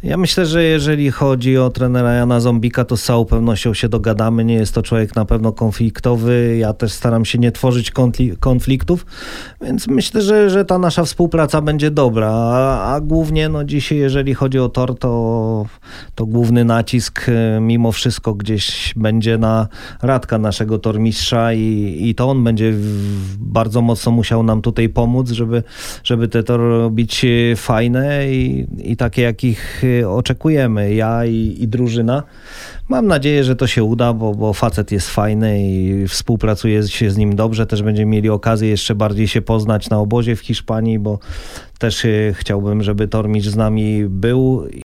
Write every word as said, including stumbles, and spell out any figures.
Ja myślę, że jeżeli chodzi o trenera Jana Zombika, to z całą pewnością się dogadamy. Nie jest to człowiek na pewno konfliktowy. Ja też staram się nie tworzyć konfli- konfliktów, więc myślę, że, że ta nasza współpraca będzie dobra. A, a głównie no dzisiaj, jeżeli chodzi o tor, to, to główny nacisk mimo wszystko gdzieś będzie na Radka, naszego tormistrza i, i to on będzie w, bardzo mocno musiał nam tutaj pomóc, żeby, żeby te tory robić fajne i, i takie, jakich oczekujemy, ja i, i drużyna. Mam nadzieję, że to się uda, bo, bo facet jest fajny i współpracuje się z nim dobrze. Też będziemy mieli okazję jeszcze bardziej się poznać na obozie w Hiszpanii, bo też chciałbym, żeby tormistrz z nami był